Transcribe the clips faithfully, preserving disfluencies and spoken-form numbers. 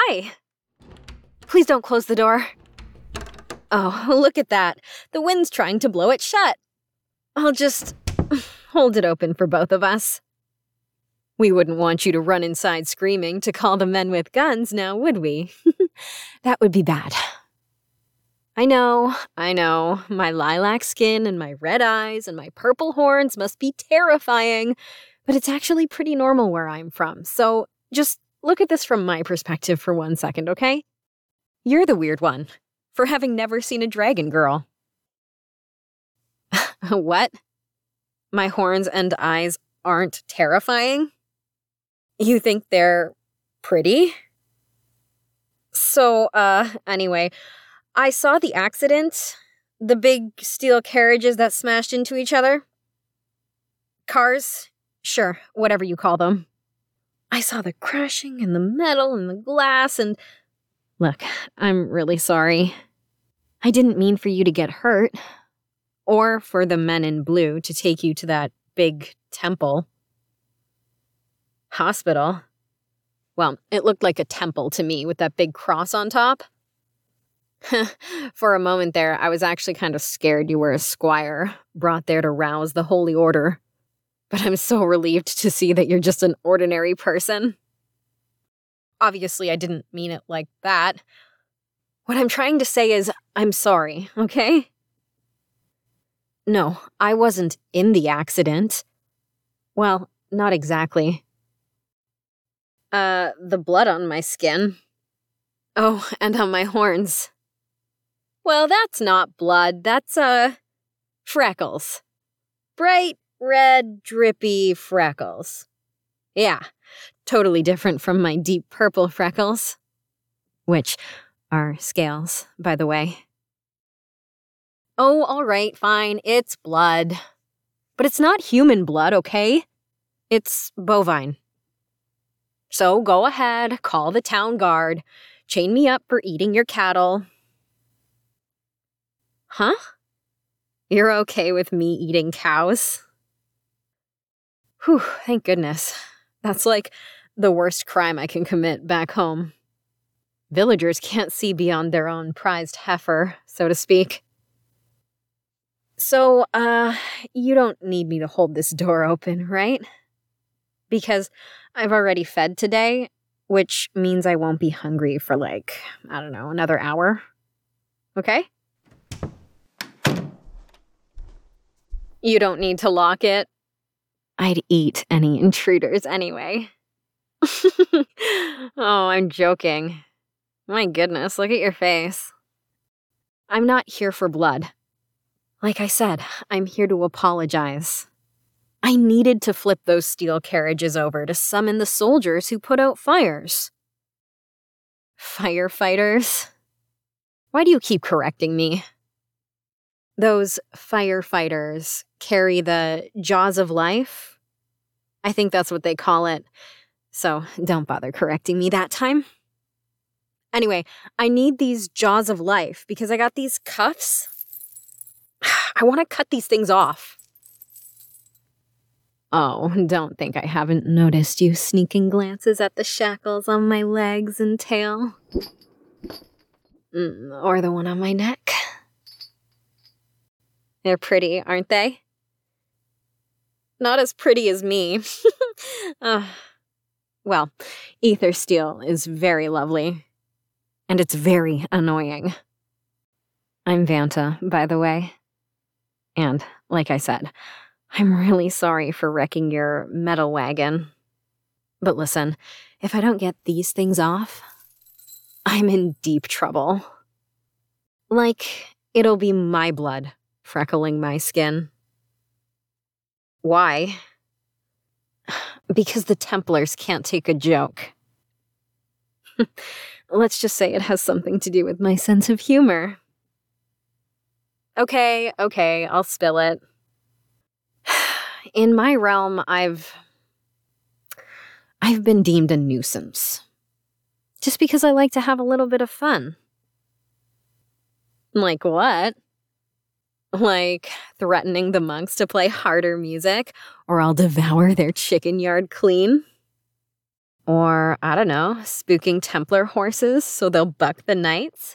Hi! Please don't close the door. Oh, look at that. The wind's trying to blow it shut. I'll just hold it open for both of us. We wouldn't want you to run inside screaming to call the men with guns now, would we? That would be bad. I know, I know. My lilac skin and my red eyes and my purple horns must be terrifying, but it's actually pretty normal where I'm from, so just look at this from my perspective for one second, okay? You're the weird one, for having never seen a dragon girl. What? My horns and eyes aren't terrifying? You think they're pretty? So, uh, anyway, I saw the accident. The big steel carriages that smashed into each other. Cars? Sure, whatever you call them. I saw the crashing and the metal and the glass and... Look, I'm really sorry. I didn't mean for you to get hurt. Or for the men in blue to take you to that big temple. Hospital? Well, it looked like a temple to me with that big cross on top. For a moment there, I was actually kind of scared you were a squire, brought there to rouse the holy order. But I'm so relieved to see that you're just an ordinary person. Obviously, I didn't mean it like that. What I'm trying to say is, I'm sorry, okay? No, I wasn't in the accident. Well, not exactly. Uh, the blood on my skin. Oh, and on my horns. Well, that's not blood, that's, uh, freckles. Bright, red, drippy freckles. Yeah, totally different from my deep purple freckles. Which are scales, by the way. Oh, all right, fine, it's blood. But it's not human blood, okay? It's bovine. So go ahead, call the town guard, chain me up for eating your cattle. Huh? You're okay with me eating cows? Whew, thank goodness. That's like the worst crime I can commit back home. Villagers can't see beyond their own prized heifer, so to speak. So, uh, you don't need me to hold this door open, right? Because I've already fed today, which means I won't be hungry for like, I don't know, another hour. Okay? You don't need to lock it. I'd eat any intruders anyway. Oh, I'm joking. My goodness, look at your face. I'm not here for blood. Like I said, I'm here to apologize. I needed to flip those steel carriages over to summon the soldiers who put out fires. Firefighters? Why do you keep correcting me? Those firefighters carry the jaws of life? I think that's what they call it. So don't bother correcting me that time. Anyway, I need these jaws of life because I got these cuffs. I want to cut these things off. Oh, don't think I haven't noticed you sneaking glances at the shackles on my legs and tail. Mm, or the one on my neck. They're pretty, aren't they? Not as pretty as me. uh, well, ether steel is very lovely. And it's very annoying. I'm Vanta, by the way. And, like I said, I'm really sorry for wrecking your metal wagon. But listen, if I don't get these things off, I'm in deep trouble. Like, it'll be my blood freckling my skin. Why? Because the Templars can't take a joke. Let's just say it has something to do with my sense of humor. Okay, okay, I'll spill it. In my realm, I've... I've been deemed a nuisance. Just because I like to have a little bit of fun. Like what? Like threatening the monks to play harder music, or I'll devour their chicken yard clean? Or, I don't know, spooking Templar horses so they'll buck the knights?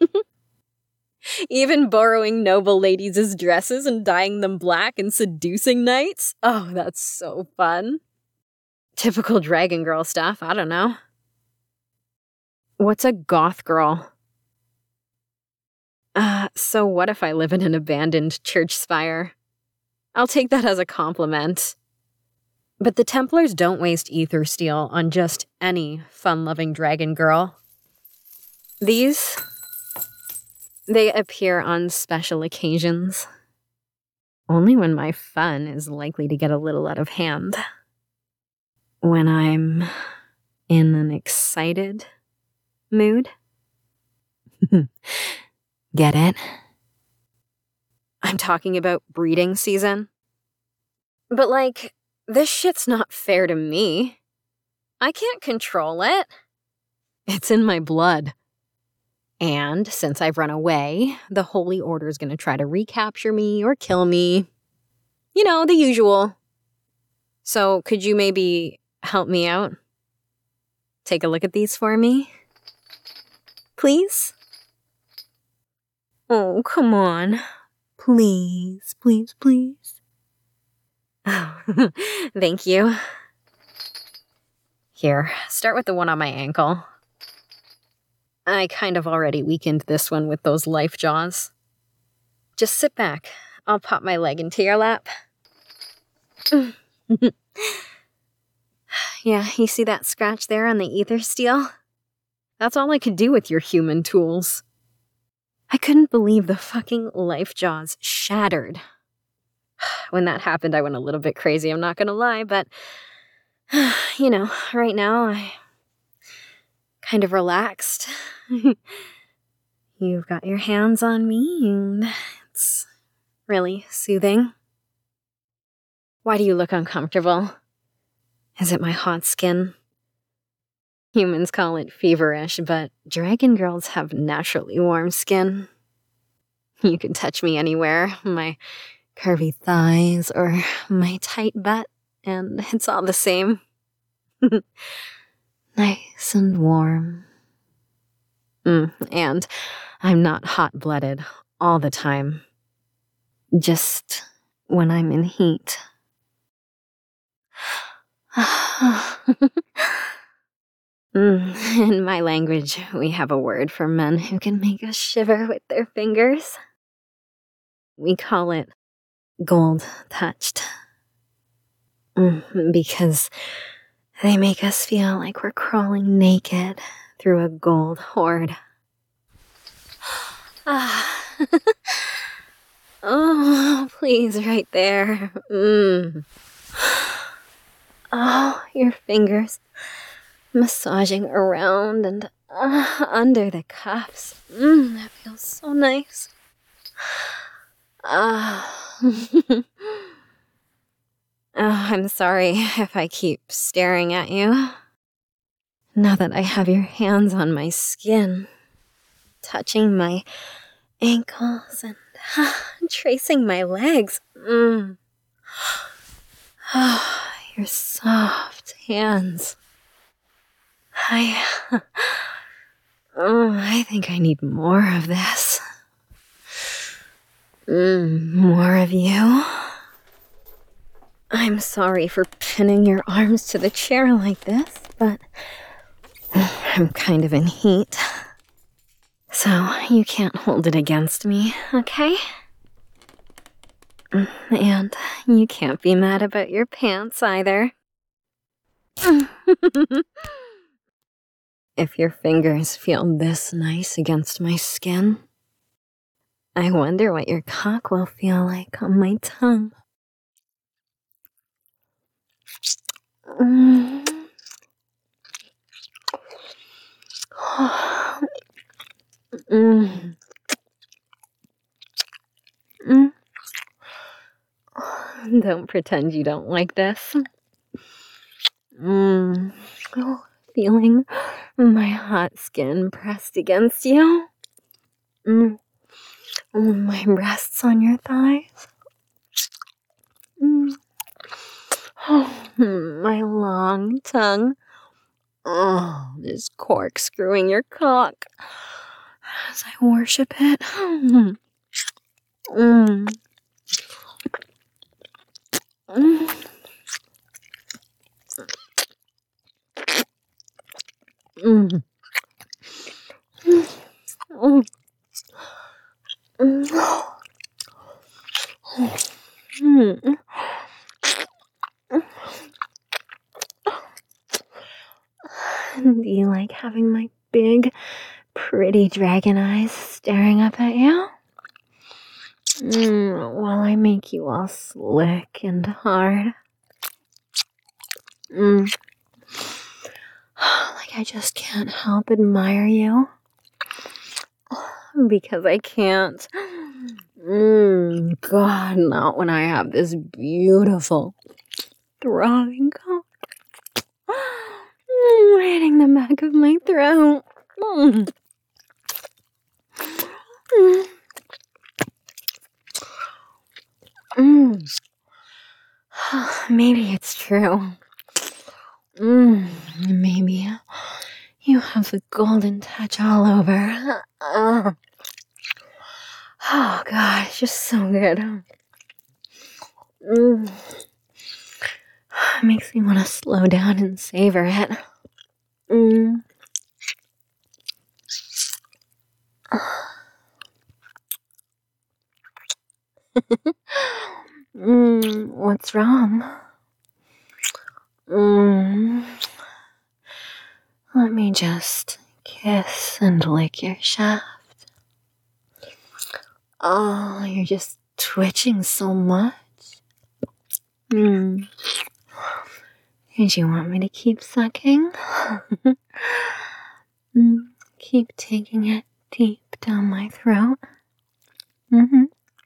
Even borrowing noble ladies' dresses and dyeing them black and seducing knights? Oh, that's so fun. Typical dragon girl stuff, I don't know. What's a goth girl? Uh, so what if I live in an abandoned church spire? I'll take that as a compliment. But the Templars don't waste ether steel on just any fun-loving dragon girl. These, they appear on special occasions. Only when my fun is likely to get a little out of hand. When I'm in an excited mood. Get it? I'm talking about breeding season. But like, this shit's not fair to me. I can't control it. It's in my blood. And since I've run away, the Holy Order's gonna try to recapture me or kill me. You know, the usual. So could you maybe help me out? Take a look at these for me? Please? Oh, come on. Please, please, please. Oh, thank you. Here, start with the one on my ankle. I kind of already weakened this one with those life jaws. Just sit back. I'll pop my leg into your lap. Yeah, you see that scratch there on the ether steel? That's all I could do with your human tools. I couldn't believe the fucking life jaws shattered. When that happened, I went a little bit crazy, I'm not gonna lie, but, you know, right now, I kind of relaxed. You've got your hands on me, and it's really soothing. Why do you look uncomfortable? Is it my hot skin? Humans call it feverish, but dragon girls have naturally warm skin. You can touch me anywhere, my curvy thighs or my tight butt, and it's all the same. Nice and warm. Mm, and I'm not hot-blooded all the time. Just when I'm in heat. Mm, in my language, we have a word for men who can make us shiver with their fingers. We call it gold-touched. Mm, because they make us feel like we're crawling naked through a gold hoard. Ah. Oh, please, right there. Mm. Oh, your fingers massaging around and uh, under the cuffs. Mm, that feels so nice. Ah. Oh, I'm sorry if I keep staring at you. Now that I have your hands on my skin, touching my ankles and uh, tracing my legs. Mm. Oh, your soft hands. I, oh, I think I need more of this. Mm, more of you. I'm sorry for pinning your arms to the chair like this, but I'm kind of in heat. So you can't hold it against me, okay? And you can't be mad about your pants either. If your fingers feel this nice against my skin, I wonder what your cock will feel like on my tongue. Mm. Mm. Mm. Don't pretend you don't like this. Mm. Oh, feeling my hot skin pressed against you. Mm. Oh, my breasts on your thighs. Mm. Oh, my long tongue Oh, this corkscrewing your cock as I worship it. Mm. Mm. Mm. Mm. Mm. Mm. Do you like having my big, pretty dragon eyes staring up at you? Mm, while I make you all slick and hard. Mm. Like I just can't help admire you. Because I can't. Mm, God, not when I have this beautiful, throbbing cock mm, hitting the back of my throat. Mm. Mm. Mm. Maybe it's true. Mm. Maybe you have the golden touch all over. Uh. Oh, God, it's just so good. Mm. Makes me want to slow down and savor it. Mm. mm. What's wrong? Mm. Let me just kiss and lick your shaft. Oh, you're just twitching so much. Mm. Did you want me to keep sucking? mm. Keep taking it deep down my throat. Mm-hmm.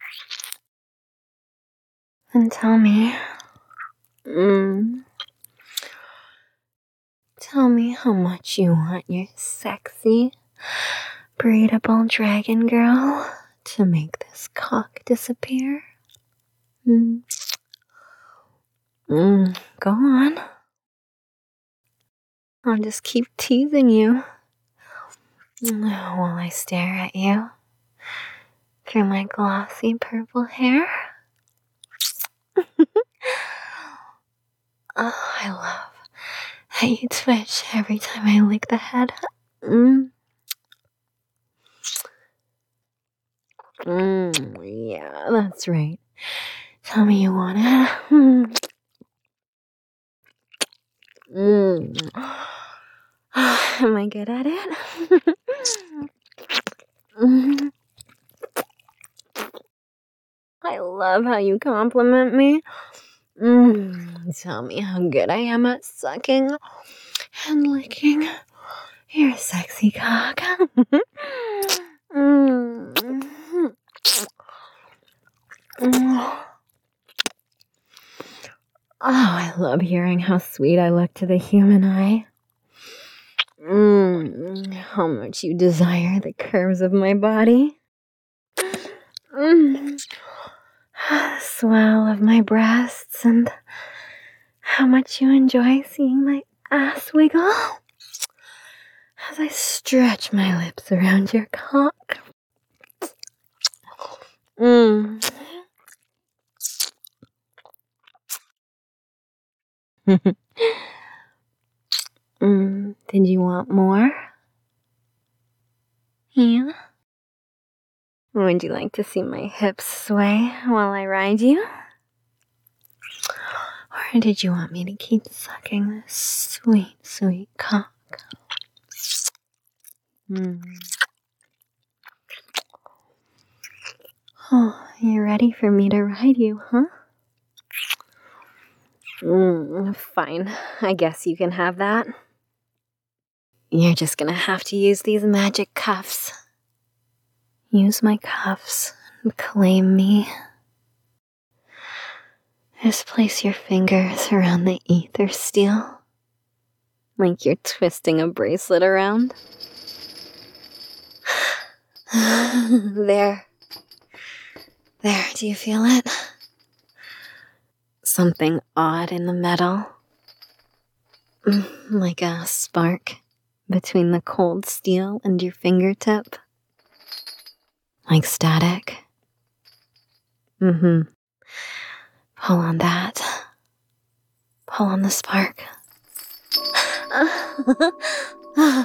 And tell me, mm, tell me how much you want your sexy, breedable dragon girl to make this cock disappear. Mm. Mm, go on. I'll just keep teasing you while I stare at you through my glossy purple hair. Oh, I love how you twitch every time I lick the head. Mm. Mm, yeah, that's right. Tell me you want it. Mm. Mm. Am I good at it? mm. I love how you compliment me. Mm. Tell me how good I am at sucking and licking your sexy cock. mm. Mm. Oh, I love hearing how sweet I look to the human eye. Mm, how much you desire the curves of my body. Mm, the swell of my breasts, and how much you enjoy seeing my ass wiggle as I stretch my lips around your cock. Mm. mm. Did you want more? Yeah? Would you like to see my hips sway while I ride you? Or did you want me to keep sucking this sweet, sweet cock? Mm. Oh, you ready for me to ride you, huh? Mm, fine. I guess you can have that. You're just gonna have to use these magic cuffs. Use my cuffs and claim me. Just place your fingers around the ether steel, like you're twisting a bracelet around. There. There, do you feel it? Something odd in the metal. Like a spark between the cold steel and your fingertip. Like static. Mm-hmm. Pull on that. Pull on the spark. uh,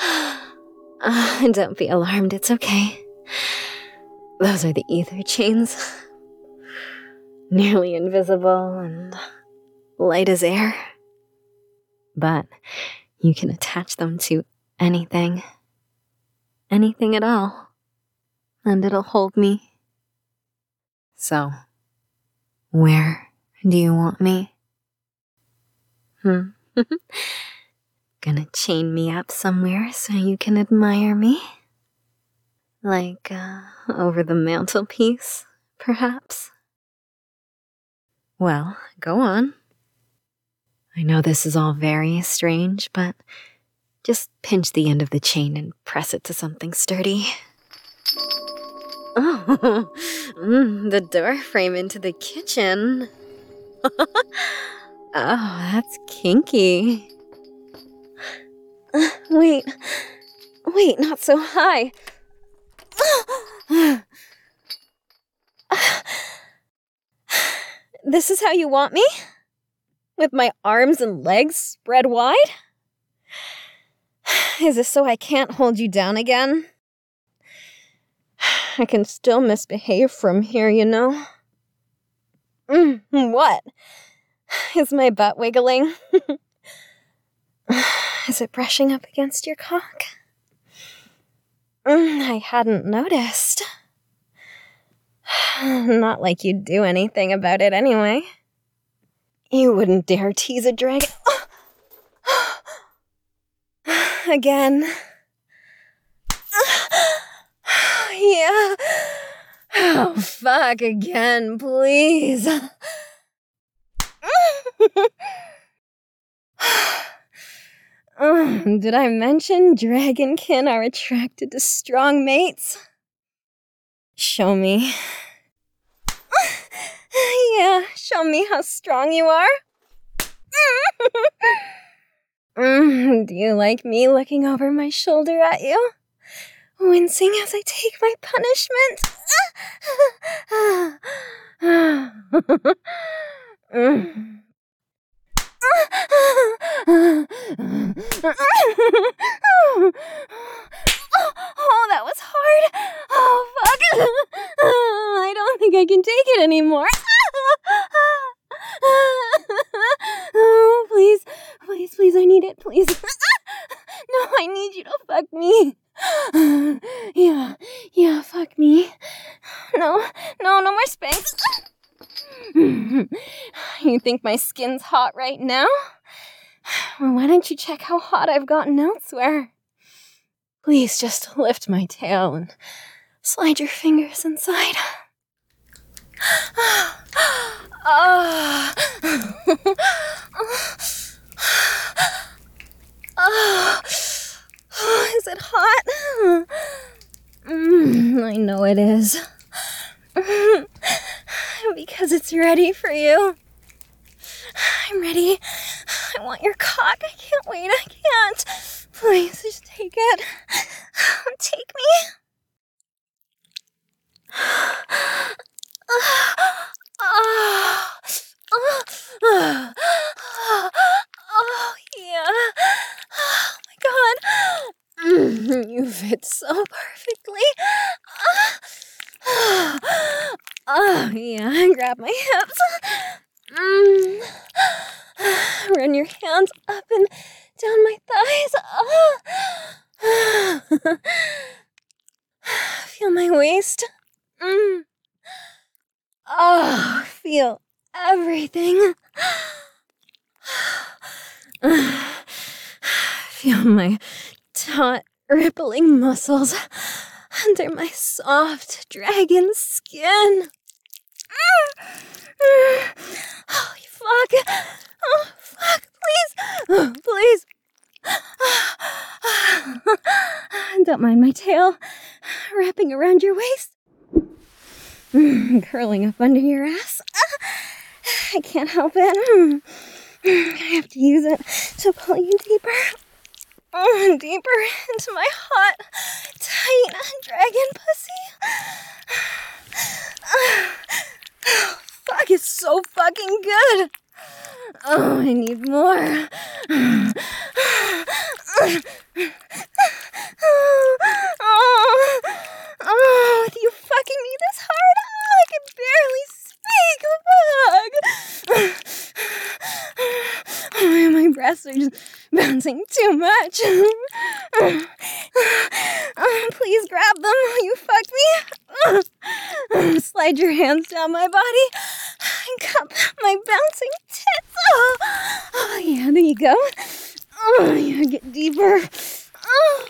don't be alarmed, it's okay. Those are the ether chains. Nearly invisible and light as air. But you can attach them to anything. Anything at all. And it'll hold me. So, where do you want me? Hmm? Gonna chain me up somewhere so you can admire me? Like, uh, over the mantelpiece, perhaps? Well, go on. I know this is all very strange, but just pinch the end of the chain and press it to something sturdy. Oh, mm, the door frame into the kitchen. Oh, that's kinky. Uh, wait, wait, not so high. This is how you want me? With my arms and legs spread wide? Is this so I can't hold you down again? I can still misbehave from here, you know? Mm, what? Is my butt wiggling? Is it brushing up against your cock? Mm, I hadn't noticed. Not like you'd do anything about it anyway. You wouldn't dare tease a dragon. Again. Yeah. Oh, fuck again, please. Oh, did I mention dragonkin are attracted to strong mates? Show me. Yeah, show me how strong you are. Mm, do you like me looking over my shoulder at you? Wincing as I take my punishment? mm. Oh, that was hard. Oh, fuck. I don't think I can take it anymore. Oh, please. Please, please, I need it, please. No, I need you to fuck me. Yeah, yeah, fuck me. No, no, no more spanks. You think my skin's hot right now? Well, why don't you check how hot I've gotten elsewhere? Please just lift my tail and slide your fingers inside. Oh. Oh. Is it hot? Mm, I know it is. Because it's ready for you. I'm ready. I want your cock. I can't wait. I can't. Please, just take it. Take me. Oh, oh, oh, oh, yeah. Oh my god. Mm, you fit so perfectly. Oh, oh yeah, grab my hips. Mm. Run your hands up and down my thighs. Oh. Feel my waist. Mm. Oh, feel everything. Feel my taut, rippling muscles under my soft dragon skin. Oh, fuck. Oh, fuck, please. Oh, please. Don't mind my tail wrapping around your waist. Curling up under your ass. I can't help it. I have to use it to pull you deeper. Oh, deeper into my hot, tight dragon pussy. Oh, fuck, it's so fucking good. Oh, I need more. Oh, oh, with you fucking me this hard, oh, I can barely speak. Fuck. Oh, my breasts are just bouncing too much. Oh, please grab them. Will you fuck me? Slide your hands down my body and cup my bouncing tits. Oh, oh yeah, there you go. Oh, yeah, get deeper. Oh,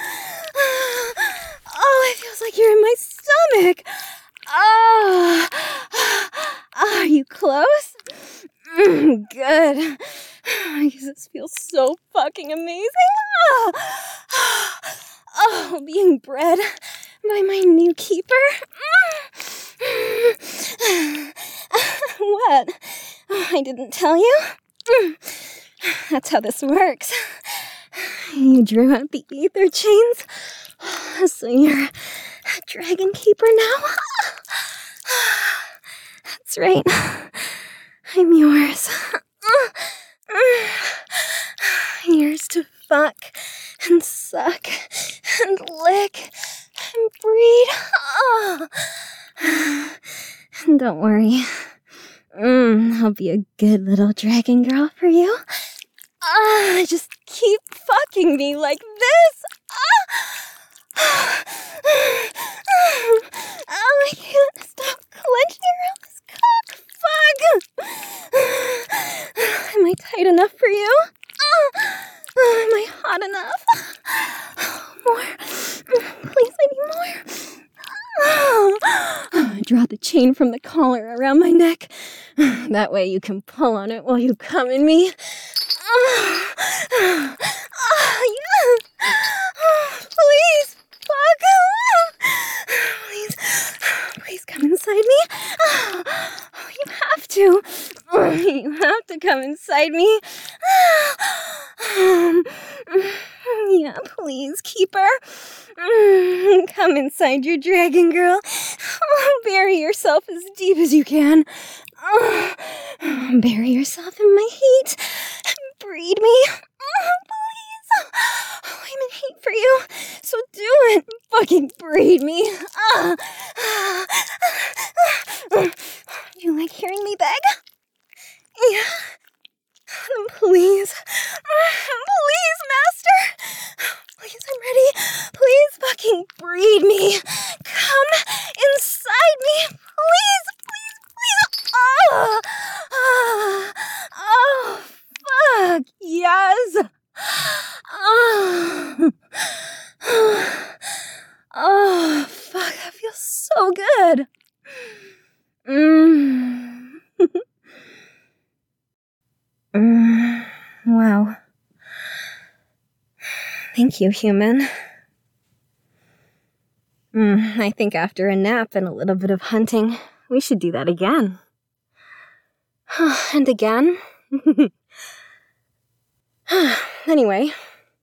oh, it feels like you're in my stomach. Oh, oh are you close? Mm, good. Because this feels so fucking amazing. Oh, oh, being bred by my new keeper. What? I didn't tell you? That's how this works. You drew out the ether chains, so you're a dragon keeper now? That's right. I'm yours. Yours to fuck and suck and lick and breed. Oh. Don't worry. Mm, I'll be a good little dragon girl for you. Ah, just keep fucking me like this. Ah. Oh, I can't stop clenching around this cock. Fuck. Am I tight enough for you? Oh, am I hot enough? More. Please, I need more. Oh. Draw the chain from the collar around my neck. That way you can pull on it while you come in me. Oh, oh, yeah. Oh, please, fuck. Please, please come inside me. Oh, you have to. You have to come inside me. Um, yeah, please, keeper. Come inside your dragon girl. Bury yourself as deep as you can. Bury yourself in my heat. Breed me. Please. I'm in heat for you. So do it. Fucking breed me. Do you like hearing me beg? Yeah. Please. Please, master. Please, I'm ready. Please fucking breed me. Come inside me. Please, please, please. Oh, oh, oh fuck. Yes. Oh. Oh, fuck. That feels so good. Mmm. Mm, wow. Thank you, human. Mm, I think after a nap and a little bit of hunting, we should do that again. And again. Anyway.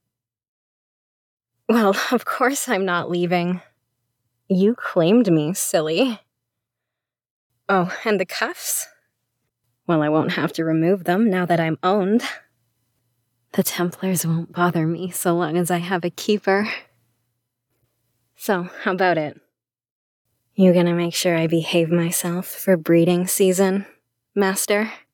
Well, of course I'm not leaving. You claimed me, silly. Oh, and the cuffs? Well, I won't have to remove them now that I'm owned. The Templars won't bother me so long as I have a keeper. So, how about it? You gonna make sure I behave myself for breeding season, Master?